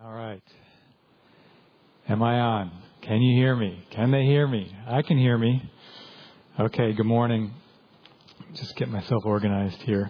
All right. Am I on? Can you hear me? Can they hear me? I can hear me. Okay, good morning. Just get myself organized here.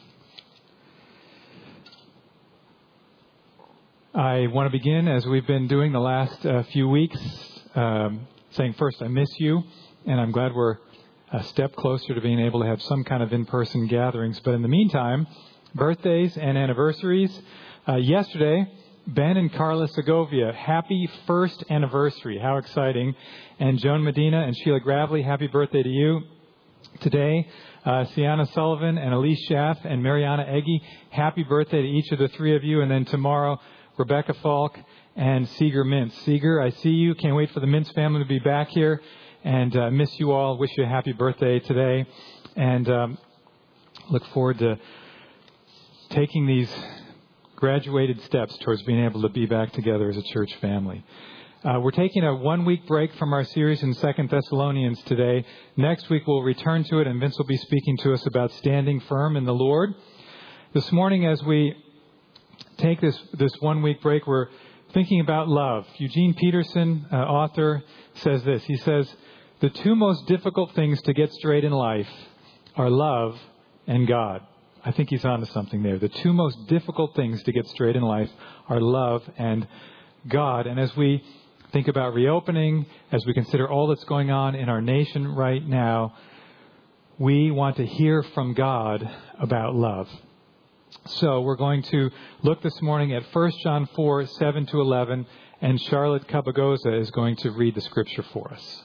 I want to begin, as we've been doing the last few weeks, saying first, I miss you, and I'm glad we're a step closer to being able to have some kind of in-person gatherings. But in the meantime, birthdays and anniversaries. Yesterday, Ben and Carla Segovia, happy first anniversary. How exciting. And Joan Medina and Sheila Gravely, happy birthday to you. Today, Sienna Sullivan and Elise Schaff and Mariana Eggy, happy birthday to each of the three of you. And then tomorrow, Rebecca Falk and Seeger Mintz. Seeger, I see you. Can't wait for the Mintz family to be back here. And miss you all. Wish you a happy birthday today. And look forward to taking these graduated steps towards being able to be back together as a church family. We're taking a 1-week break from our series in 2 Thessalonians today. Next week we'll return to it, and Vince will be speaking to us about standing firm in the Lord. This morning, as we take this 1-week break, we're thinking about love. Eugene Peterson, author, says this. He says, the two most difficult things to get straight in life are love and God. I think he's on to something there. The two most difficult things to get straight in life are love and God. And as we think about reopening, as we consider all that's going on in our nation right now, we want to hear from God about love. So we're going to look this morning at 1 John 4, 7 to 11, and Charlotte Cabagoza is going to read the scripture for us.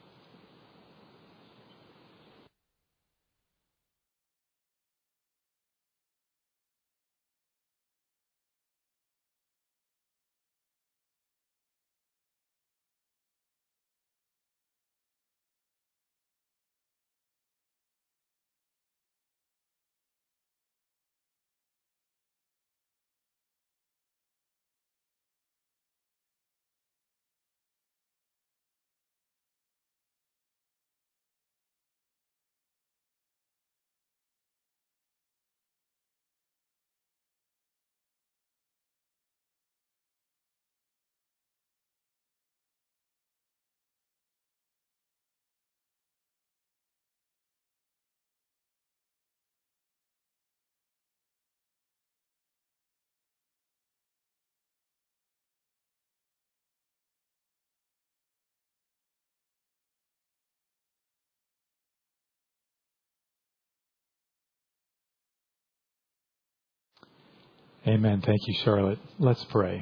Amen. Thank you, Charlotte. Let's pray.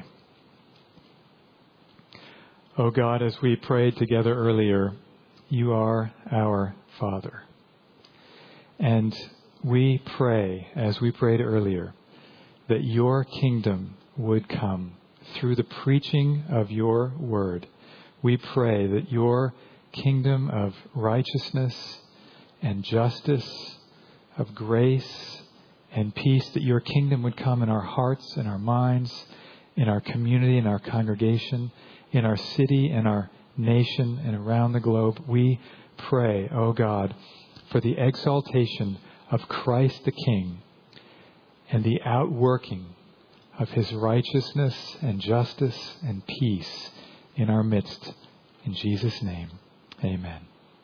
Oh God, as we prayed together earlier, you are our Father. And we pray, as we prayed earlier, that your kingdom would come through the preaching of your word. We pray that your kingdom of righteousness and justice, of grace and peace, that your kingdom would come in our hearts and our minds, in our community, in our congregation, in our city, in our nation, and around the globe. We pray, oh God, for the exaltation of Christ the King and the outworking of his righteousness and justice and peace in our midst. In Jesus' name, amen.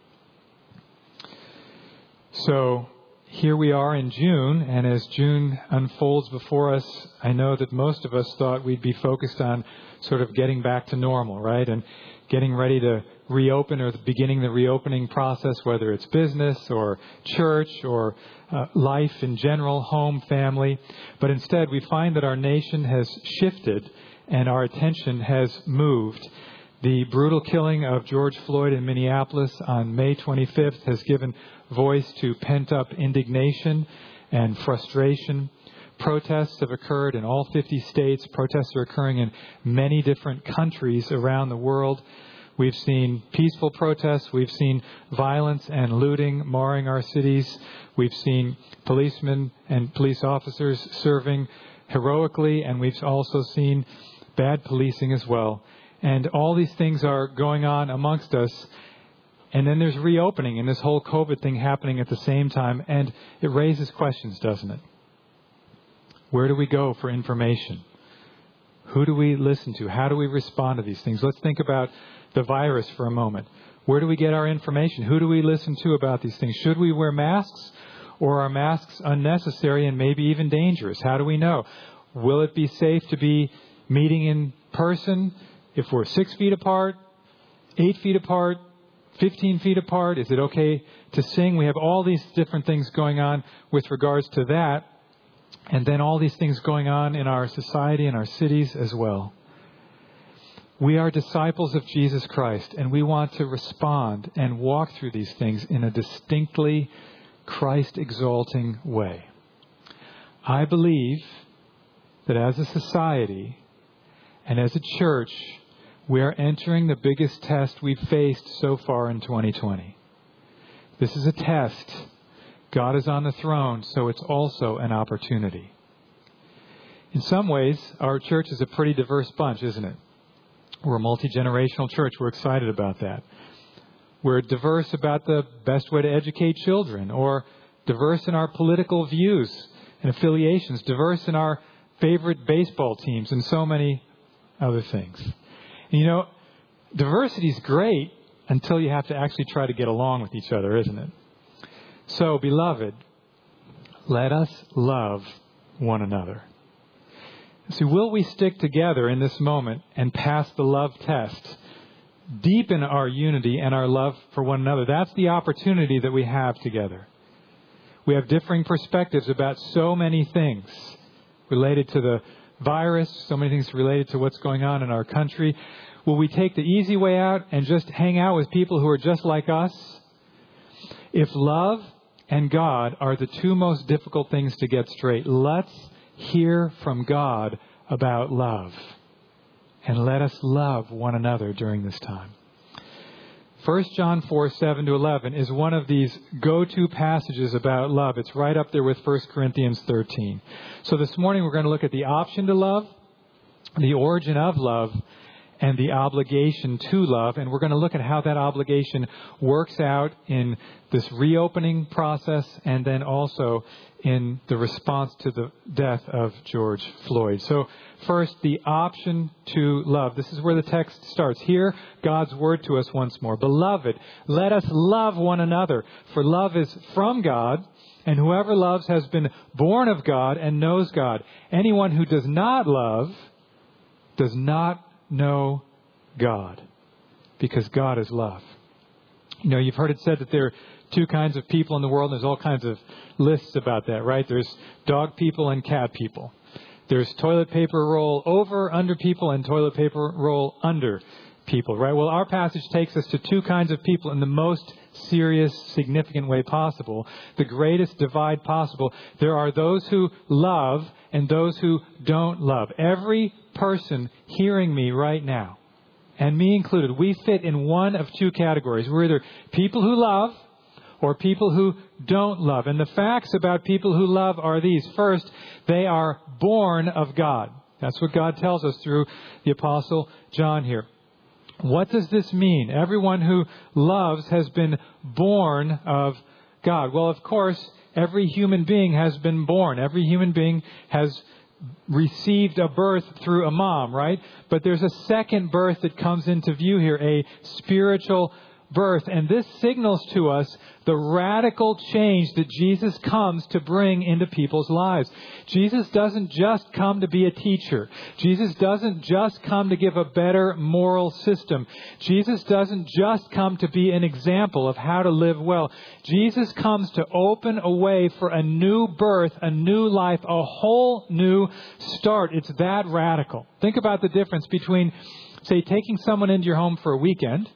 So, here we are in June, and as June unfolds before us, I know that most of us thought we'd be focused on sort of getting back to normal, right? And getting ready to reopen, or beginning the reopening process, whether it's business or church or life in general, home, family. But instead, we find that our nation has shifted and our attention has moved. The brutal killing of George Floyd in Minneapolis on May 25th has given voice to pent-up indignation and frustration. Protests have occurred in all 50 states. Protests are occurring in many different countries around the world. We've seen peaceful protests. We've seen violence and looting marring our cities. We've seen policemen and police officers serving heroically, and we've also seen bad policing as well. And all these things are going on amongst us. And then there's reopening and this whole COVID thing happening at the same time. And it raises questions, doesn't it? Where do we go for information? Who do we listen to? How do we respond to these things? Let's think about the virus for a moment. Where do we get our information? Who do we listen to about these things? Should we wear masks, or are masks unnecessary and maybe even dangerous? How do we know? Will it be safe to be meeting in person if we're 6 feet apart, 8 feet apart, 15 feet apart? Is it okay to sing? We have all these different things going on with regards to that. And then all these things going on in our society and our cities as well. We are disciples of Jesus Christ, and we want to respond and walk through these things in a distinctly Christ-exalting way. I believe that as a society and as a church, we are entering the biggest test we've faced so far in 2020. This is a test. God is on the throne, so it's also an opportunity. In some ways, our church is a pretty diverse bunch, isn't it? We're a multi-generational church. We're excited about that. We're diverse about the best way to educate children, or diverse in our political views and affiliations, diverse in our favorite baseball teams, and so many other things. And you know, diversity is great until you have to actually try to get along with each other, isn't it? So, beloved, let us love one another. So will we stick together in this moment and pass the love test? Deepen our unity and our love for one another. That's the opportunity that we have together. We have differing perspectives about so many things related to the virus, so many things related to what's going on in our country. Will we take the easy way out and just hang out with people who are just like us? If love and God are the two most difficult things to get straight, let's hear from God about love. And let us love one another during this time. 1 John 4:7-11 is one of these go-to passages about love. It's right up there with 1 Corinthians 13. So this morning we're going to look at the option to love, the origin of love, and the obligation to love. And we're going to look at how that obligation works out in this reopening process, and then also in the response to the death of George Floyd. So first, the option to love. This is where the text starts. Hear God's word to us once more. Beloved, let us love one another, for love is from God, and whoever loves has been born of God and knows God. Anyone who does not love does not know God, because God is love. You know, you've heard it said that there are two kinds of people in the world. There's all kinds of lists about that, right? There's dog people and cat people. There's toilet paper roll over under people and toilet paper roll under people, right? Well, our passage takes us to two kinds of people in the most serious, significant way possible, the greatest divide possible. There are those who love and those who don't love. Every person hearing me right now, and me included, we fit in one of two categories. We're either people who love or people who don't love. And the facts about people who love are these. First, they are born of God. That's what God tells us through the Apostle John here. What does this mean? Everyone who loves has been born of God. Well, of course, every human being has been born. Every human being has received a birth through a mom, right? But there's a second birth that comes into view here, a spiritual birth. And this signals to us the radical change that Jesus comes to bring into people's lives. Jesus doesn't just come to be a teacher. Jesus doesn't just come to give a better moral system. Jesus doesn't just come to be an example of how to live well. Jesus comes to open a way for a new birth, a new life, a whole new start. It's that radical. Think about the difference between, say, taking someone into your home for a weekend,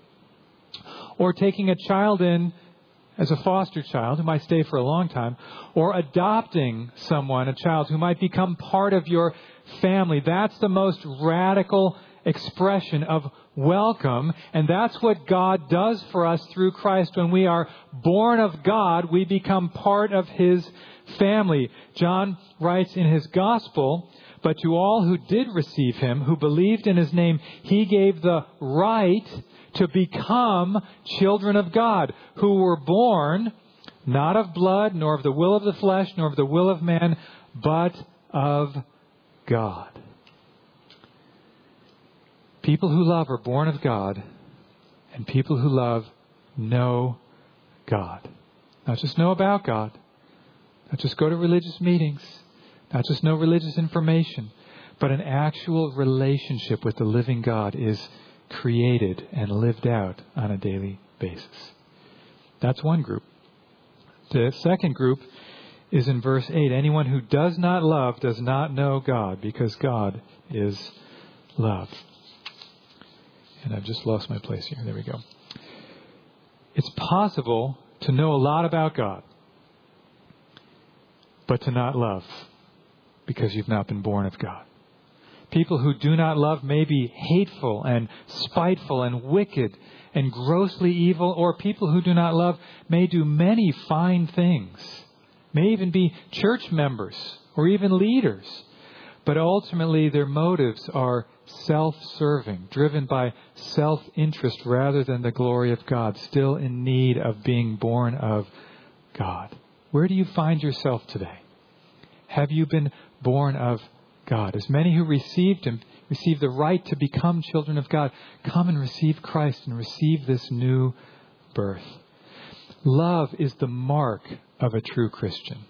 or taking a child in as a foster child who might stay for a long time, or adopting someone, a child who might become part of your family. That's the most radical expression of welcome, and that's what God does for us through Christ. When we are born of God, we become part of His family. John writes in his Gospel, "But to all who did receive Him, who believed in His name, He gave the right to become children of God, who were born not of blood, nor of the will of the flesh, nor of the will of man, but of God." People who love are born of God, and people who love know God. Not just know about God, not just go to religious meetings, not just know religious information, but an actual relationship with the living God is created and lived out on a daily basis. That's one group. The second group is in verse 8. Anyone who does not love does not know God, because God is love. And I've just lost my place here. There we go. It's possible to know a lot about God, but to not love, because you've not been born of God. People who do not love may be hateful and spiteful and wicked and grossly evil, or people who do not love may do many fine things, may even be church members or even leaders, but ultimately their motives are self-serving, driven by self-interest rather than the glory of God, still in need of being born of God. Where do you find yourself today? Have you been born of God? As many who received Him, receive the right to become children of God, come and receive Christ and receive this new birth. Love is the mark of a true Christian.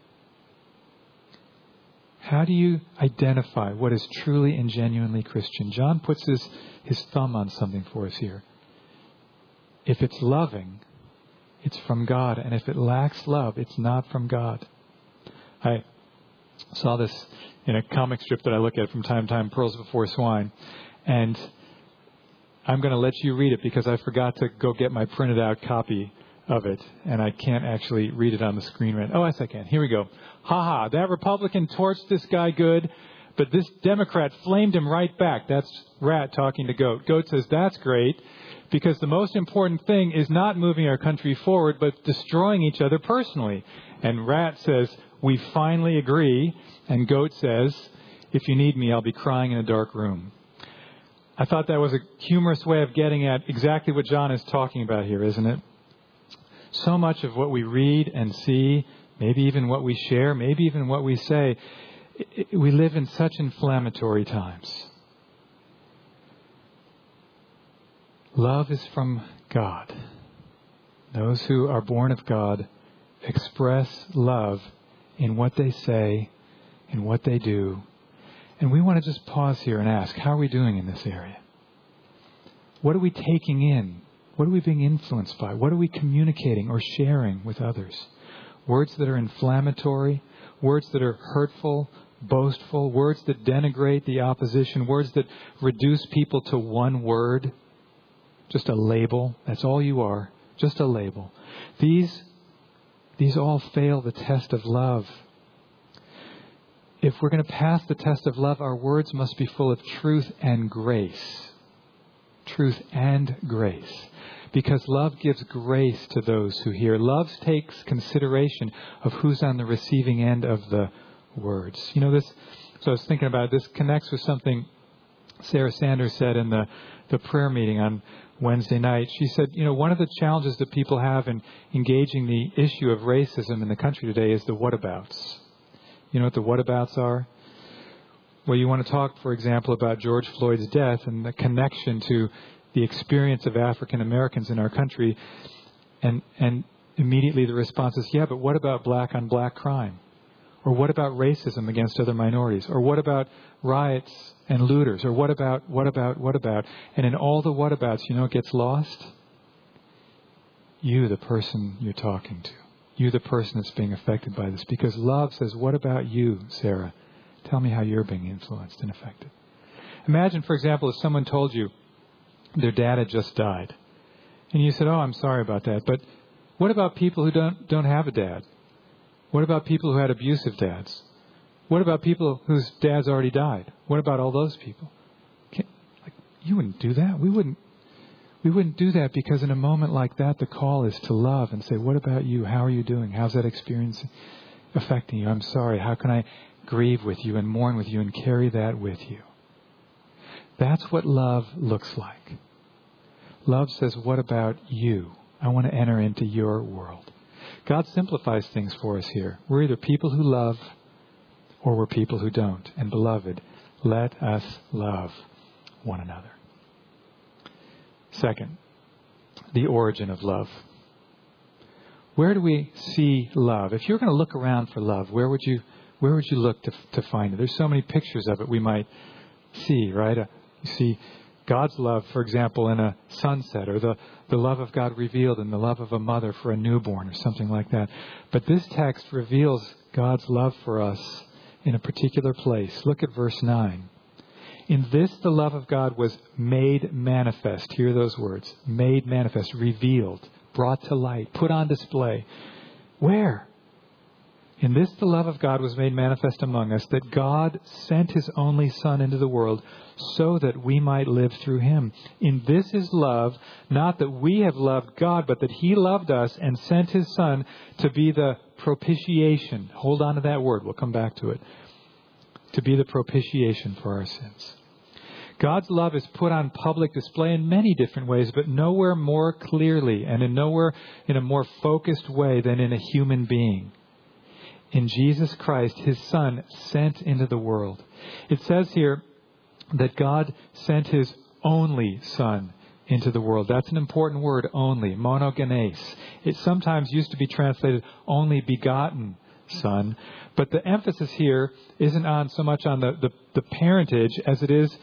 How do you identify what is truly and genuinely Christian? John puts his thumb on something for us here. If it's loving, it's from God. And if it lacks love, it's not from God. I saw this in a comic strip that I look at from time to time, Pearls Before Swine. And I'm going to let you read it because I forgot to go get my printed out copy of it. And I can't actually read it on the screen right now. Oh, yes, I can. Here we go. Ha ha, that Republican torched this guy good, but this Democrat flamed him right back. That's Rat talking to Goat. Goat says, that's great, because the most important thing is not moving our country forward, but destroying each other personally. And Rat says, we finally agree. And Goat says, if you need me, I'll be crying in a dark room. I thought that was a humorous way of getting at exactly what John is talking about here, isn't it? So much of what we read and see, maybe even what we share, maybe even what we say, we live in such inflammatory times. Love is from God. Those who are born of God express love in what they say, in what they do. And we want to just pause here and ask, how are we doing in this area? What are we taking in? What are we being influenced by? What are we communicating or sharing with others? Words that are inflammatory, words that are hurtful, boastful, words that denigrate the opposition, words that reduce people to one word, just a label. That's all you are, just a label. These all fail the test of love. If we're going to pass the test of love, our words must be full of truth and grace. Truth and grace. Because love gives grace to those who hear. Love takes consideration of who's on the receiving end of the words. You know, this, so I was thinking about it, this connects with something Sarah Sanders said in the prayer meeting on Wednesday night. She said, you know, one of the challenges that people have in engaging the issue of racism in the country today is the whatabouts. You know what the whatabouts are? Well, you want to talk, for example, about George Floyd's death and the connection to the experience of African Americans in our country. And immediately the response is, yeah, but what about black on black crime? Or what about racism against other minorities? Or what about riots and looters? Or what about? And in all the whatabouts, you know what gets lost? You, the person you're talking to. You, the person that's being affected by this. Because love says, what about you, Sarah? Tell me how you're being influenced and affected. Imagine, for example, if someone told you their dad had just died. And you said, oh, I'm sorry about that. But what about people who don't have a dad? What about people who had abusive dads? What about people whose dads already died? What about all those people? You wouldn't do that. We wouldn't do that, because in a moment like that, the call is to love and say, what about you? How are you doing? How's that experience affecting you? I'm sorry. How can I grieve with you and mourn with you and carry that with you? That's what love looks like. Love says, what about you? I want to enter into your world. God simplifies things for us here. We're either people who love or we're people who don't. And beloved, let us love one another. Second, the origin of love. Where do we see love? If you're going to look around for love, where would you look to find it? There's so many pictures of it we might see, right? You see God's love, for example, in a sunset, or the love of God revealed in the love of a mother for a newborn, or something like that. But this text reveals God's love for us in a particular place. Look at verse 9. In this, the love of God was made manifest. Hear those words. Made manifest, revealed, brought to light, put on display. Where? In this, the love of God was made manifest among us, that God sent His only Son into the world so that we might live through Him. In this is love, not that we have loved God, but that He loved us and sent His Son to be the propitiation. Hold on to that word. We'll come back to it. To be the propitiation for our sins. God's love is put on public display in many different ways, but nowhere more clearly and nowhere in a more focused way than in a human being. In Jesus Christ, His Son, sent into the world. It says here that God sent His only Son into the world. That's an important word, only, monogenes. It sometimes used to be translated only begotten Son. But the emphasis here isn't on so much on the parentage as it is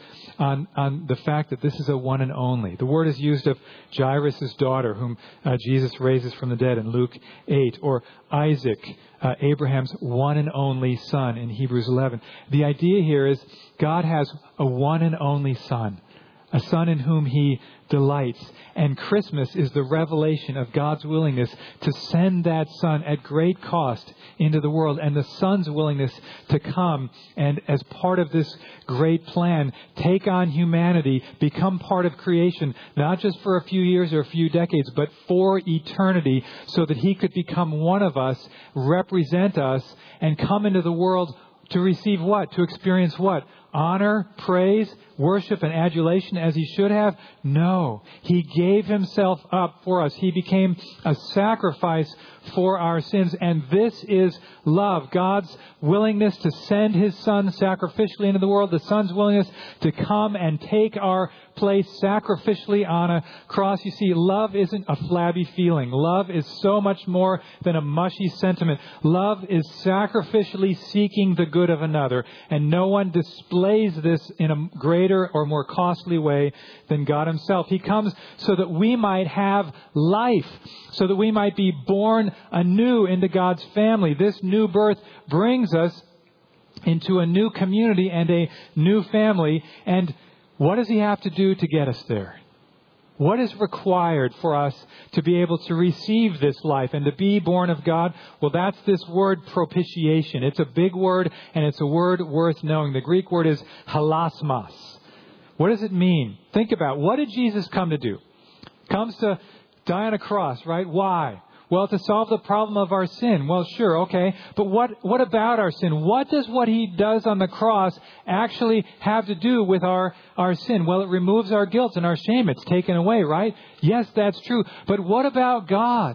on the fact that this is a one and only. The word is used of Jairus' daughter, whom Jesus raises from the dead in Luke 8, or Isaac, Abraham's one and only son in Hebrews 11. The idea here is God has a one and only Son, a Son in whom He delights. And Christmas is the revelation of God's willingness to send that Son at great cost into the world, and the Son's willingness to come and, as part of this great plan, take on humanity, become part of creation, not just for a few years or a few decades, but for eternity, so that He could become one of us, represent us, and come into the world to receive what? To experience what? Honor, praise, worship, and adulation as He should have? No. He gave Himself up for us. He became a sacrifice for our sins. And this is love. God's willingness to send His Son sacrificially into the world. The Son's willingness to come and take our place sacrificially on a cross. You see, love isn't a flabby feeling. Love is so much more than a mushy sentiment. Love is sacrificially seeking the good of another. And no one displays this in a greater or more costly way than God Himself. He comes so that we might have life, so that we might be born anew into God's family. This new birth brings us into a new community and a new family. And what does He have to do to get us there? What is required for us to be able to receive this life and to be born of God? Well, that's this word propitiation. It's a big word, and it's a word worth knowing. The Greek word is halasmos. What does it mean? Think about, what did Jesus come to do? Comes to die on a cross, right? Why? Well, to solve the problem of our sin. Well, sure, okay. But what about our sin? What does what He does on the cross actually have to do with our sin? Well, it removes our guilt and our shame. It's taken away, right? Yes, that's true. But what about God?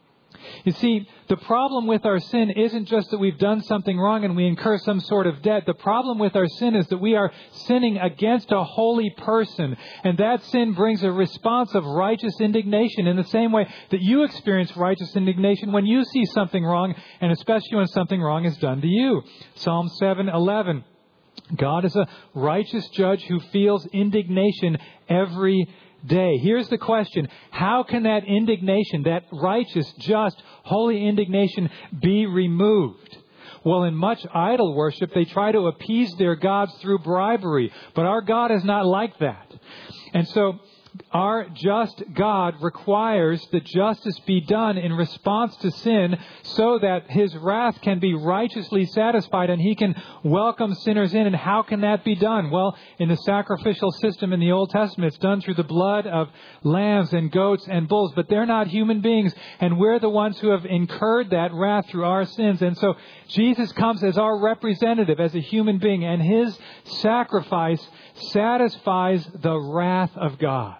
You see, the problem with our sin isn't just that we've done something wrong and we incur some sort of debt. The problem with our sin is that we are sinning against a holy person. And that sin brings a response of righteous indignation in the same way that you experience righteous indignation when you see something wrong, and especially when something wrong is done to you. Psalm 7:11. God is a righteous judge who feels indignation every day. Here's the question. How can that indignation, that righteous, just, holy indignation be removed? Well, in much idol worship, they try to appease their gods through bribery. But our God is not like that. And so our just God requires that justice be done in response to sin so that His wrath can be righteously satisfied and He can welcome sinners in. And how can that be done? Well, in the sacrificial system in the Old Testament, it's done through the blood of lambs and goats and bulls. But they're not human beings, and we're the ones who have incurred that wrath through our sins. And so Jesus comes as our representative, as a human being, and His sacrifice satisfies the wrath of God.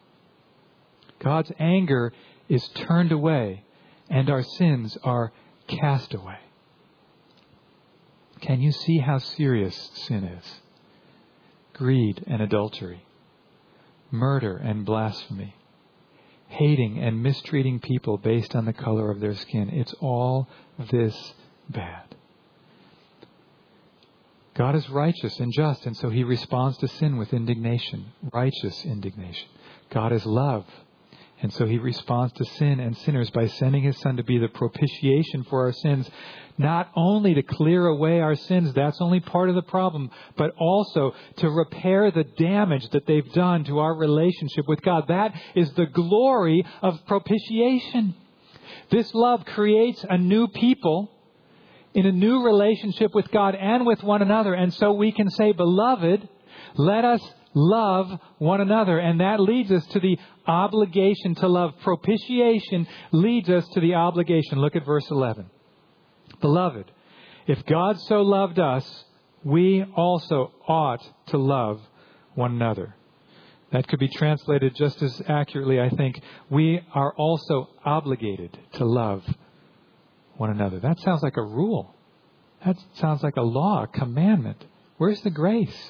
God's anger is turned away, and our sins are cast away. Can you see how serious sin is? Greed and adultery, murder and blasphemy, hating and mistreating people based on the color of their skin. It's all this bad. God is righteous and just, and so He responds to sin with indignation, righteous indignation. God is love, and so He responds to sin and sinners by sending His Son to be the propitiation for our sins, not only to clear away our sins, that's only part of the problem, but also to repair the damage that they've done to our relationship with God. That is the glory of propitiation. This love creates a new people in a new relationship with God and with one another. And so we can say, Beloved, let us love one another. And that leads us to the obligation to love. Propitiation leads us to the obligation. Look at verse 11. Beloved, if God so loved us, we also ought to love one another. That could be translated just as accurately, I think. We are also obligated to love one another. That sounds like a rule. That sounds like a law, a commandment. Where's the grace?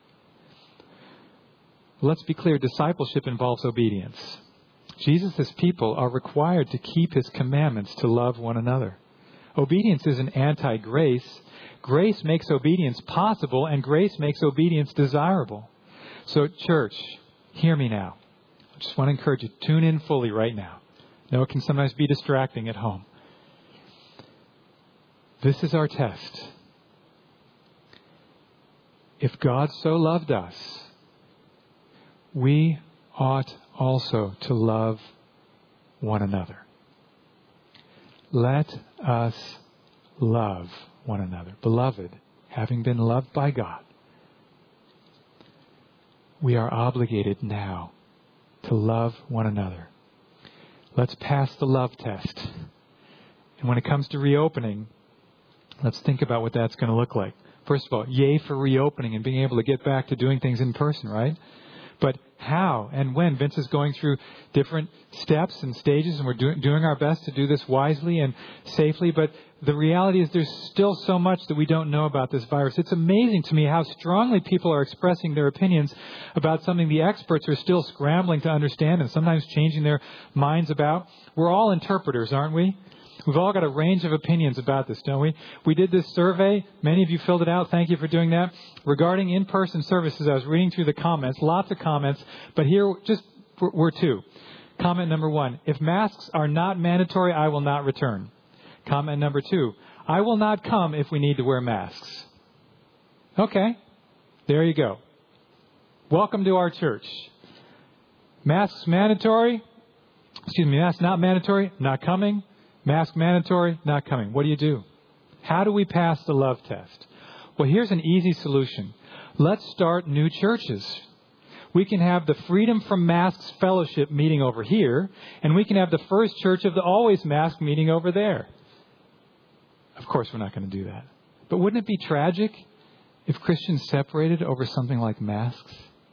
Let's be clear, discipleship involves obedience. Jesus' people are required to keep His commandments to love one another. Obedience isn't anti-grace. Grace makes obedience possible, and grace makes obedience desirable. So, church, hear me now. I just want to encourage you, tune in fully right now. I know it can sometimes be distracting at home. This is our test. If God so loved us, we ought also to love one another. Let us love one another. Beloved, having been loved by God, we are obligated now to love one another. Let's pass the love test. And when it comes to reopening, let's think about what that's going to look like. First of all, yay for reopening and being able to get back to doing things in person, right? But how and when? Vince is going through different steps and stages, and we're doing our best to do this wisely and safely. But the reality is there's still so much that we don't know about this virus. It's amazing to me how strongly people are expressing their opinions about something the experts are still scrambling to understand and sometimes changing their minds about. We're all interpreters, aren't we? We've all got a range of opinions about this, don't we? We did this survey. Many of you filled it out. Thank you for doing that. Regarding in-person services, I was reading through the comments, lots of comments, but here just were two. Comment number 1, if masks are not mandatory, I will not return. Comment number 2, I will not come if we need to wear masks. Okay, there you go. Welcome to our church. Masks mandatory? Masks not mandatory, not coming. Mask mandatory, not coming. What do? How do we pass the love test? Well, here's an easy solution. Let's start new churches. We can have the Freedom from Masks Fellowship meeting over here, and we can have the First Church of the Always Mask meeting over there. Of course, we're not going to do that. But wouldn't it be tragic if Christians separated over something like masks?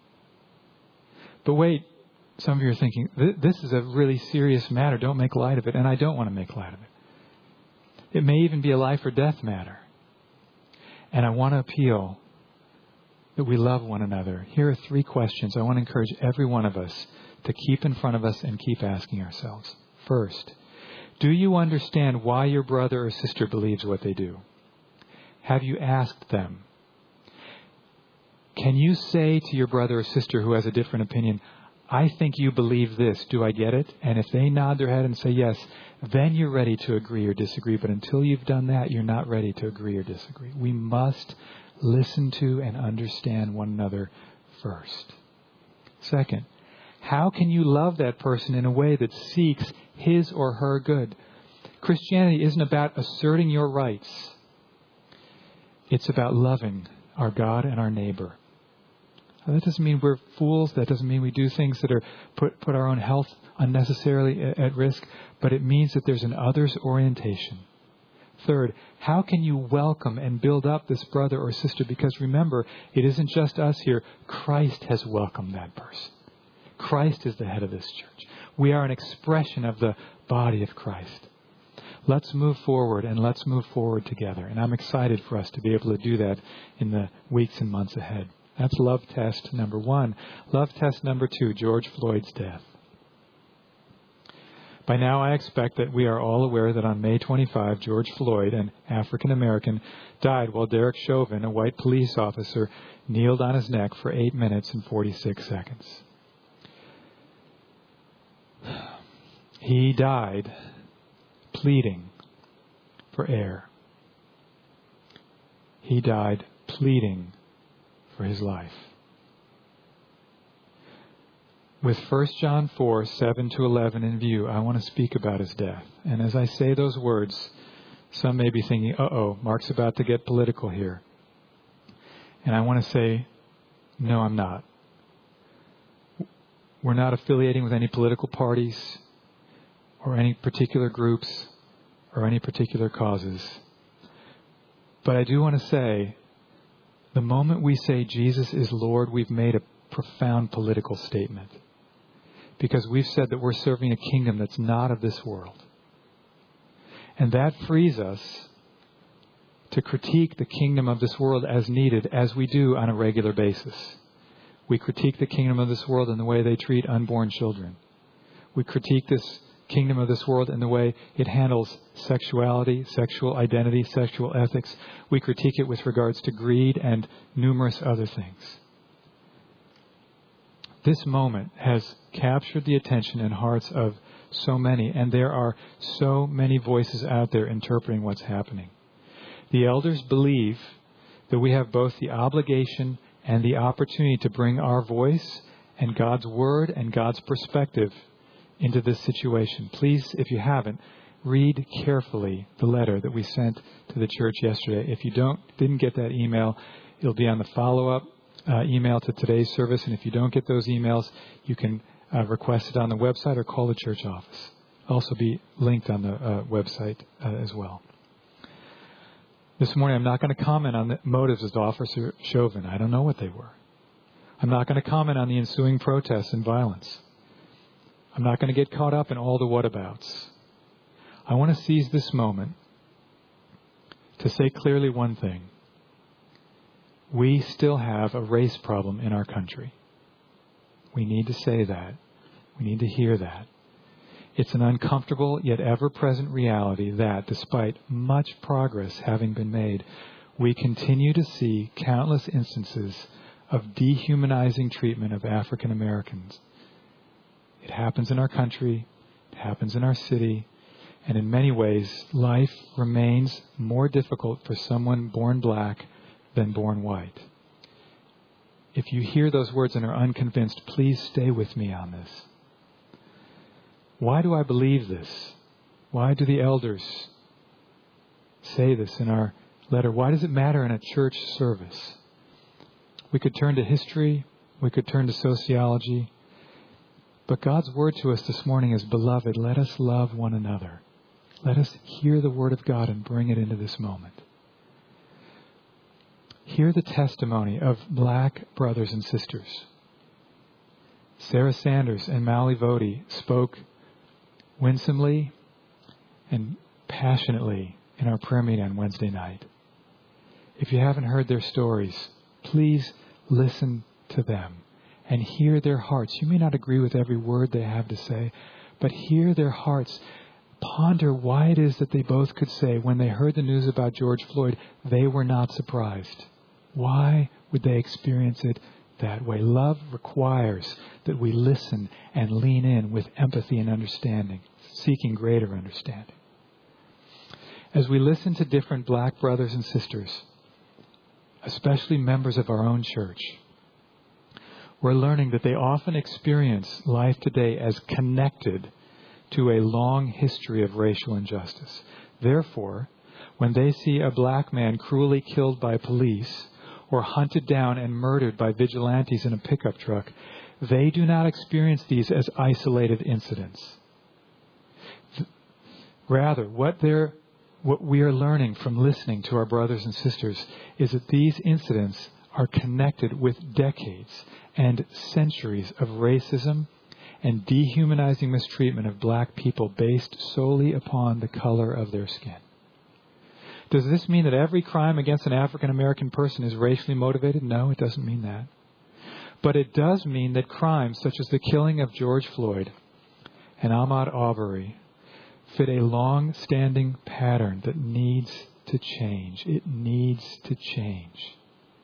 But wait. Some of you are thinking, this is a really serious matter. Don't make light of it. And I don't want to make light of it. It may even be a life or death matter. And I want to appeal that we love one another. Here are 3 questions I want to encourage every one of us to keep in front of us and keep asking ourselves. First, do you understand why your brother or sister believes what they do? Have you asked them? Can you say to your brother or sister who has a different opinion, I think you believe this. Do I get it? And if they nod their head and say yes, then you're ready to agree or disagree. But until you've done that, you're not ready to agree or disagree. We must listen to and understand one another first. Second, how can you love that person in a way that seeks his or her good? Christianity isn't about asserting your rights. It's about loving our God and our neighbor. That doesn't mean we're fools. That doesn't mean we do things that are put our own health unnecessarily at risk. But it means that there's an others orientation. Third, how can you welcome and build up this brother or sister? Because remember, it isn't just us here. Christ has welcomed that person. Christ is the head of this church. We are an expression of the body of Christ. Let's move forward, and let's move forward together. And I'm excited for us to be able to do that in the weeks and months ahead. That's love test number 1. Love test number 2, George Floyd's death. By now, I expect that we are all aware that on May 25, George Floyd, an African-American, died while Derek Chauvin, a white police officer, kneeled on his neck for 8 minutes and 46 seconds. He died pleading for air. He died pleading for his life. With 1 John 4, 7 to 11 in view, I want to speak about his death. And as I say those words, some may be thinking, Mark's about to get political here. And I want to say, no, I'm not. We're not affiliating with any political parties or any particular groups or any particular causes. But I do want to say, the moment we say Jesus is Lord, we've made a profound political statement. Because we've said that we're serving a kingdom that's not of this world. And that frees us to critique the kingdom of this world as needed, as we do on a regular basis. We critique the kingdom of this world in the way they treat unborn children. We critique this kingdom of this world in the way it handles sexuality, sexual identity, sexual ethics. We critique it with regards to greed and numerous other things. This moment has captured the attention and hearts of so many, and there are so many voices out there interpreting what's happening. The elders believe that we have both the obligation and the opportunity to bring our voice and God's word and God's perspective into this situation. Please, if you haven't, read carefully the letter that we sent to the church yesterday. If you didn't get that email, it'll be on the follow-up email to today's service. And if you don't get those emails, you can request it on the website or call the church office. Also be linked on the website as well. This morning, I'm not going to comment on the motives of Officer Chauvin. I don't know what they were. I'm not going to comment on the ensuing protests and violence. I'm not going to get caught up in all the whatabouts. I want to seize this moment to say clearly one thing. We still have a race problem in our country. We need to say that. We need to hear that. It's an uncomfortable yet ever-present reality that, despite much progress having been made, we continue to see countless instances of dehumanizing treatment of African Americans. It happens in our country, it happens in our city, and in many ways, life remains more difficult for someone born black than born white. If you hear those words and are unconvinced, please stay with me on this. Why do I believe this? Why do the elders say this in our letter? Why does it matter in a church service? We could turn to history. We could turn to sociology. But God's word to us this morning is, beloved, let us love one another. Let us hear the word of God and bring it into this moment. Hear the testimony of black brothers and sisters. Sarah Sanders and Mally Vody spoke winsomely and passionately in our prayer meeting on Wednesday night. If you haven't heard their stories, please listen to them and hear their hearts. You may not agree with every word they have to say, but hear their hearts. Ponder why it is that they both could say, when they heard the news about George Floyd, they were not surprised. Why would they experience it that way? Love requires that we listen and lean in with empathy and understanding, seeking greater understanding. As we listen to different black brothers and sisters, especially members of our own church, we're learning that they often experience life today as connected to a long history of racial injustice. Therefore, when they see a black man cruelly killed by police or hunted down and murdered by vigilantes in a pickup truck, they do not experience these as isolated incidents. Rather, what we are learning from listening to our brothers and sisters is that these incidents are connected with decades and centuries of racism and dehumanizing mistreatment of black people based solely upon the color of their skin. Does this mean that every crime against an African American person is racially motivated? No, it doesn't mean that. But it does mean that crimes such as the killing of George Floyd and Ahmaud Arbery fit a long-standing pattern that needs to change. It needs to change.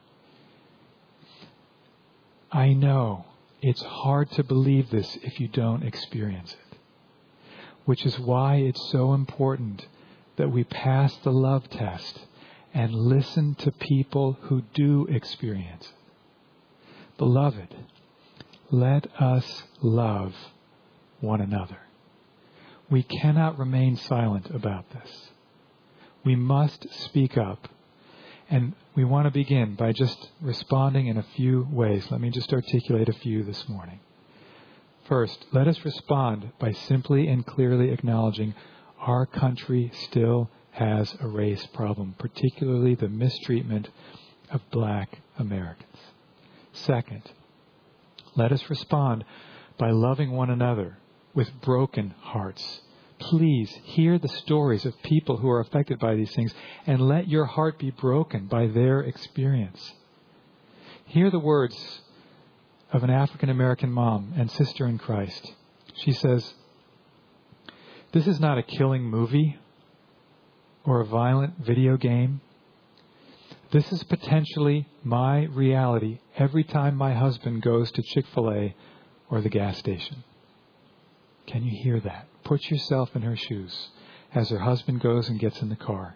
I know it's hard to believe this if you don't experience it, which is why it's so important that we pass the love test and listen to people who do experience it. Beloved, let us love one another. We cannot remain silent about this. We must speak up. And we want to begin by just responding in a few ways. Let me just articulate a few this morning. First, let us respond by simply and clearly acknowledging our country still has a race problem, particularly the mistreatment of Black Americans. Second, let us respond by loving one another with broken hearts. Please hear the stories of people who are affected by these things and let your heart be broken by their experience. Hear the words of an African American mom and sister in Christ. She says, "This is not a killing movie or a violent video game. This is potentially my reality every time my husband goes to Chick-fil-A or the gas station." Can you hear that? Put yourself in her shoes as her husband goes and gets in the car.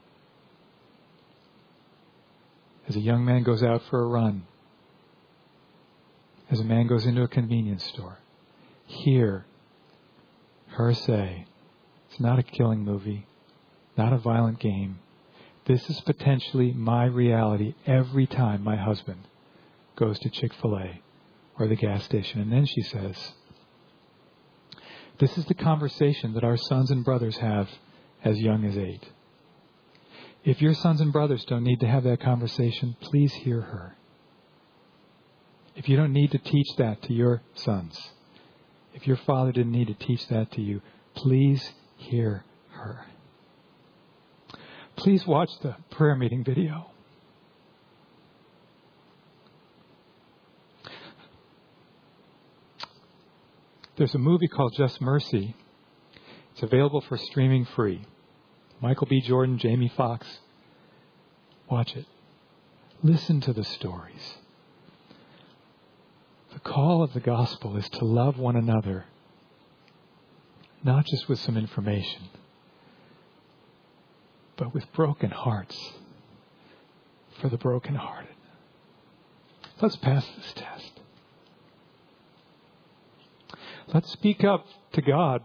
As a young man goes out for a run. As a man goes into a convenience store. Hear her say, it's not a killing movie, not a violent game. This is potentially my reality every time my husband goes to Chick-fil-A or the gas station. And then she says, this is the conversation that our sons and brothers have as young as 8. If your sons and brothers don't need to have that conversation, please hear her. If you don't need to teach that to your sons, if your father didn't need to teach that to you, please hear her. Please watch the prayer meeting video. There's a movie called Just Mercy. It's available for streaming free. Michael B. Jordan, Jamie Foxx. Watch it. Listen to the stories. The call of the gospel is to love one another, not just with some information, but with broken hearts for the brokenhearted. Let's pass this test. Let's speak up to God.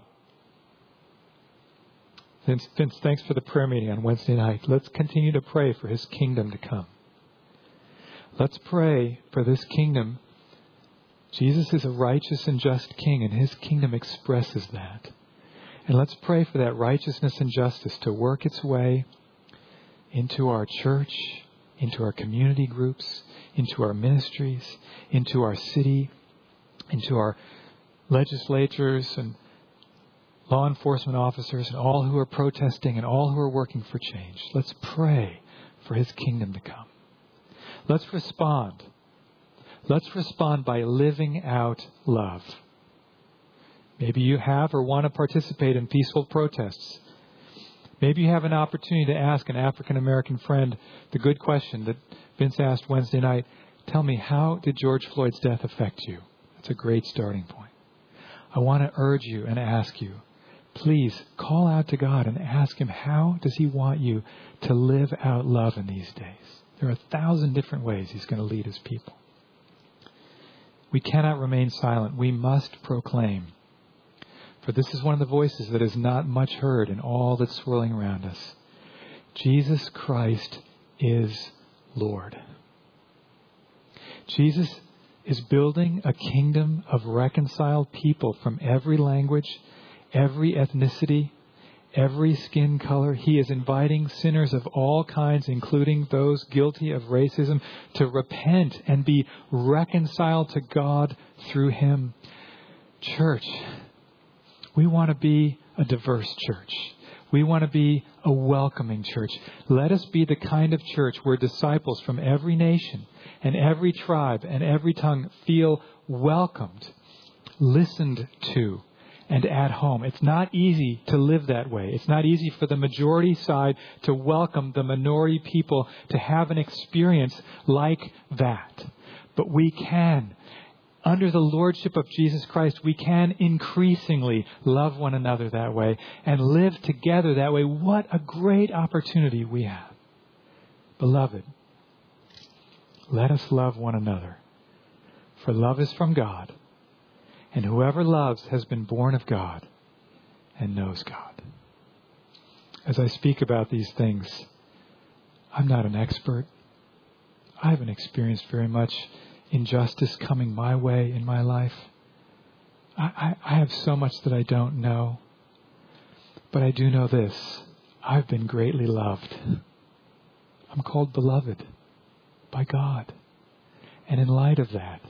Vince, thanks for the prayer meeting on Wednesday night. Let's continue to pray for His kingdom to come. Let's pray for this kingdom. Jesus is a righteous and just King, and His kingdom expresses that. And let's pray for that righteousness and justice to work its way into our church, into our community groups, into our ministries, into our city, into our legislators and law enforcement officers and all who are protesting and all who are working for change. Let's pray for His kingdom to come. Let's respond. Let's respond by living out love. Maybe you have or want to participate in peaceful protests. Maybe you have an opportunity to ask an African American friend the good question that Vince asked Wednesday night. Tell me, how did George Floyd's death affect you? That's a great starting point. I want to urge you and ask you, please call out to God and ask Him, how does He want you to live out love in these days? There are 1,000 different ways He's going to lead His people. We cannot remain silent. We must proclaim. For this is one of the voices that is not much heard in all that's swirling around us. Jesus Christ is Lord. Jesus is building a kingdom of reconciled people from every language, every ethnicity, every skin color. He is inviting sinners of all kinds, including those guilty of racism, to repent and be reconciled to God through Him. Church, we want to be a diverse church. We want to be a welcoming church. Let us be the kind of church where disciples from every nation and every tribe and every tongue feel welcomed, listened to, and at home. It's not easy to live that way. It's not easy for the majority side to welcome the minority people to have an experience like that. But we can. Under the lordship of Jesus Christ, we can increasingly love one another that way and live together that way. What a great opportunity we have. Beloved, let us love one another. For love is from God, and whoever loves has been born of God and knows God. As I speak about these things, I'm not an expert. I haven't experienced very much injustice coming my way in my life. I have so much that I don't know. But I do know this. I've been greatly loved. I'm called beloved by God. And in light of that,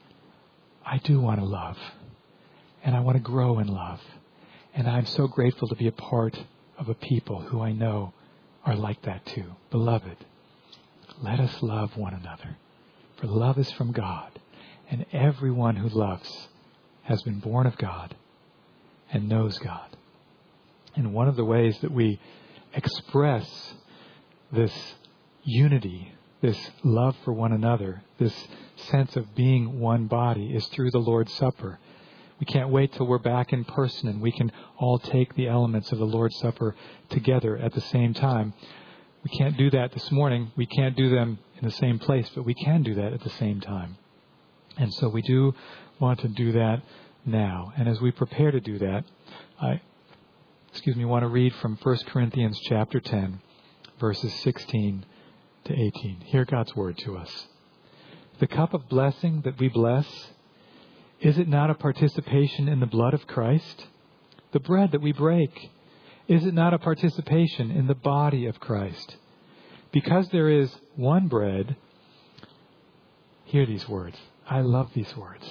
I do want to love. And I want to grow in love. And I'm so grateful to be a part of a people who I know are like that too. Beloved, let us love one another. For love is from God, and everyone who loves has been born of God and knows God. And one of the ways that we express this unity, this love for one another, this sense of being one body is through the Lord's Supper. We can't wait till we're back in person and we can all take the elements of the Lord's Supper together at the same time. We can't do that this morning. We can't do them in the same place, but we can do that at the same time. And so we do want to do that now. And as we prepare to do that, I want to read from 1 Corinthians chapter 10, verses 16 to 18. Hear God's word to us. The cup of blessing that we bless, is it not a participation in the blood of Christ? The bread that we break, is it not a participation in the body of Christ? Because there is one bread, hear these words. I love these words.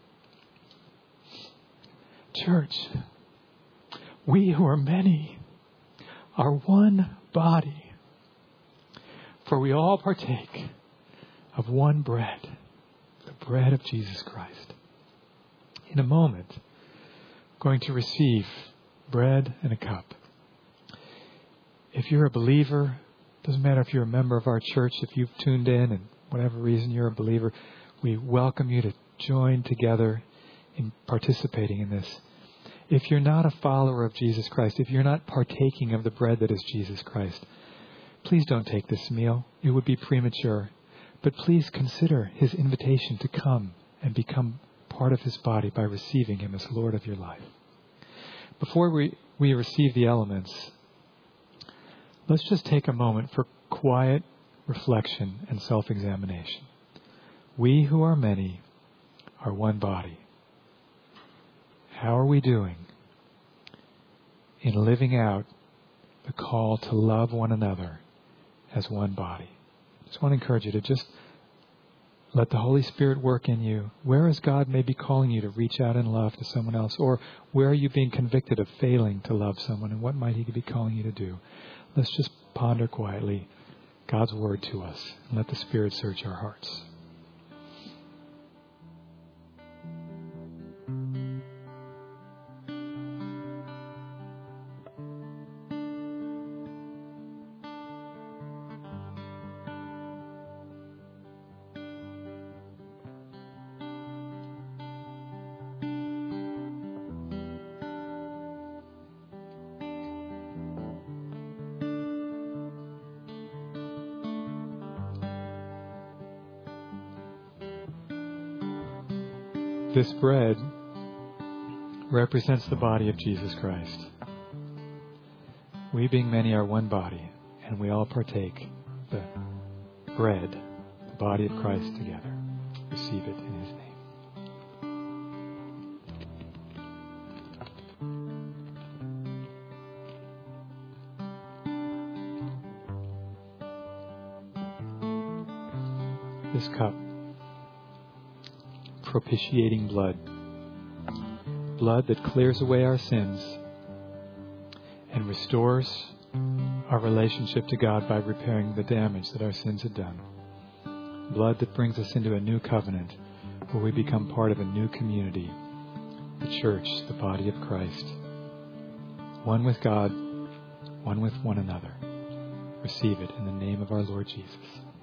Church, we who are many are one body, for we all partake of one bread, the bread of Jesus Christ. In a moment, I'm going to receive bread and a cup. If you're a believer, doesn't matter if you're a member of our church, if you've tuned in and whatever reason you're a believer, we welcome you to join together in participating in this. If you're not a follower of Jesus Christ, if you're not partaking of the bread that is Jesus Christ, please don't take this meal. It would be premature. But please consider his invitation to come and become part of his body by receiving him as Lord of your life. Before we receive the elements, let's just take a moment for quiet reflection and self-examination. We who are many are one body. How are we doing in living out the call to love one another as one body? I just want to encourage you to just let the Holy Spirit work in you. Where is God maybe calling you to reach out in love to someone else? Or where are you being convicted of failing to love someone? And what might he be calling you to do? Let's just ponder quietly God's word to us and let the Spirit search our hearts. This bread represents the body of Jesus Christ. We being many are one body, and we all partake the bread, the body of Christ together. Receive it in his name. This cup, propitiating blood that clears away our sins and restores our relationship to God by repairing the damage that our sins had done. Blood that brings us into a new covenant where we become part of a new community, the church, the body of Christ. One with God, one with one another. Receive it in the name of our Lord Jesus.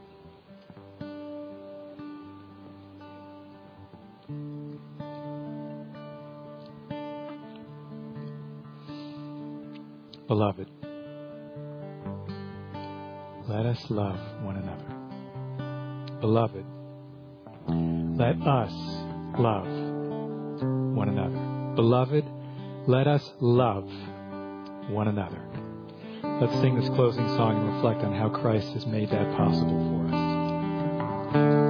Beloved, let us love one another. Beloved, let us love one another. Beloved, let us love one another. Let's sing this closing song and reflect on how Christ has made that possible for us.